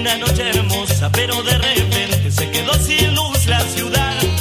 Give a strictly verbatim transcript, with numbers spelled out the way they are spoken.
una noche hermosa, pero de repente se quedó sin luz la ciudad.